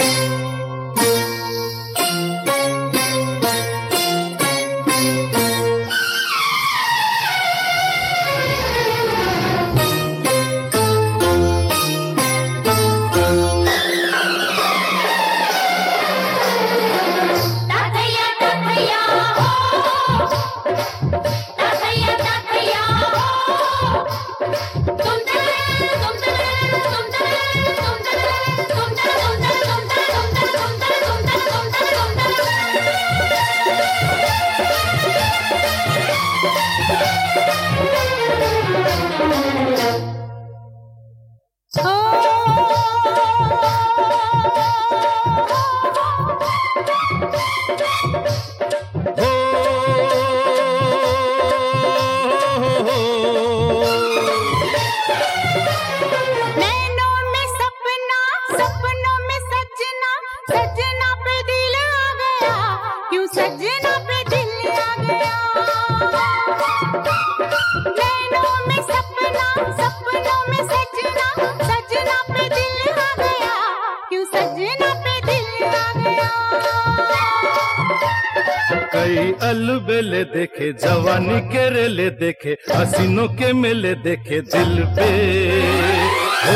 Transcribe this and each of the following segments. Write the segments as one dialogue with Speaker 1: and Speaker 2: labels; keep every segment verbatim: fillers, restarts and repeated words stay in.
Speaker 1: कई अलबेले देखे, जवानी के रेले देखे, हसीनों के मेले देखे दिल पे। हो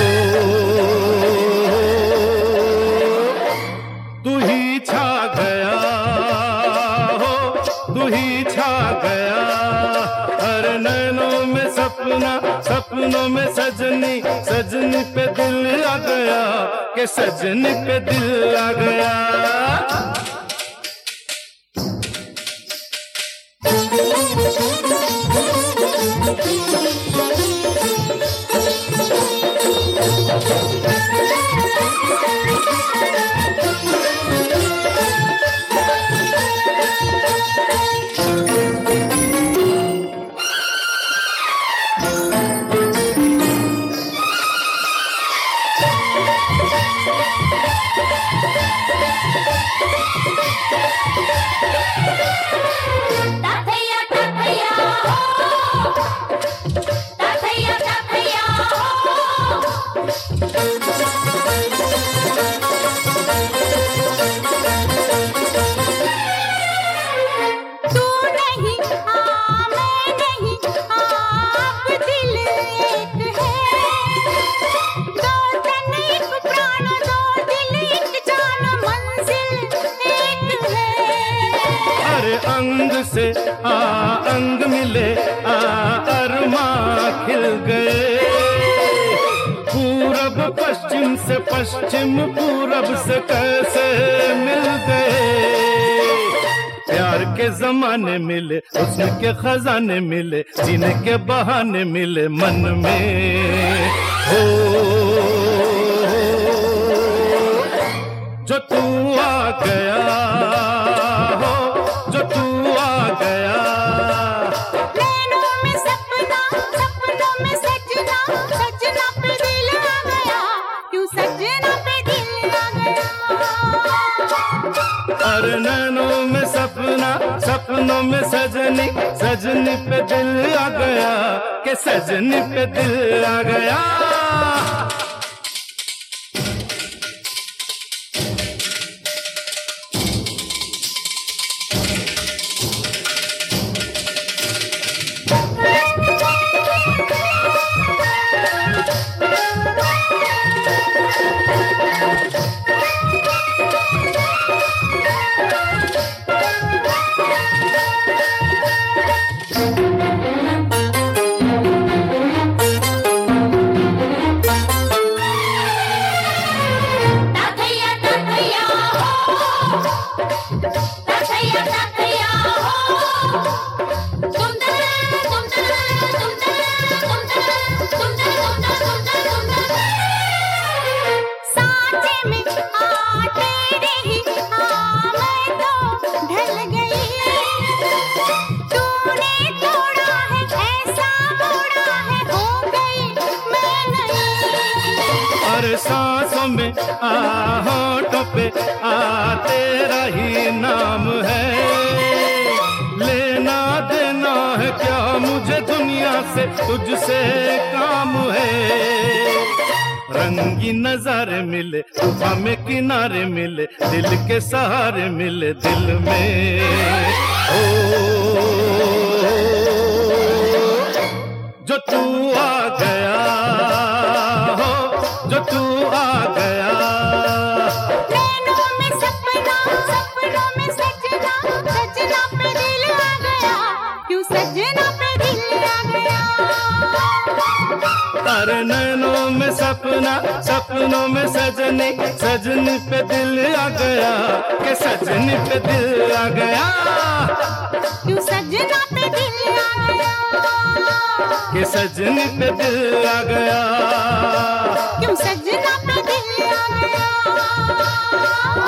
Speaker 1: तू ही छा गया, हो तू ही छा गया, हर नैनों में सपना, सपनों में सजनी, सजनी पे दिल आ गया, के सजनी पे दिल आ गया। अंग से आ अंग मिले, आ अरमां खिल गए, पूरब पश्चिम से पश्चिम पूरब से कैसे मिल गए। प्यार के जमाने मिले, हुस्न के खजाने मिले, जीने के बहाने मिले मन में। हो जो तू आ गया, अरे नैनों में सपना, सपनों में सजनी, सजनी पे दिल आ गया, के सजनी पे दिल आ गया। सांसों में आ होठों पे आ तेरा ही नाम है, लेना देना है क्या मुझे दुनिया से, तुझसे काम है। रंगी नजारे मिले, हमें किनारे मिले, दिल के सहारे मिले दिल में। ओ जो तू आ गया हो, जो तू आ गया।
Speaker 2: नैनों में सपना, सपनों में सजना, सजना पे दिल आ गया, क्यों सजना पे दिल आ गया।
Speaker 1: अरे नैनों में सपना, सपनों में सजनी, सजनी पे दिल आ गया, के सजनी पे दिल आ गया,
Speaker 2: क्यों सजना पे दिल आ गया,
Speaker 1: के सजनी पे दिल आ गया,
Speaker 2: क्यों सजना पे दिल आ गया।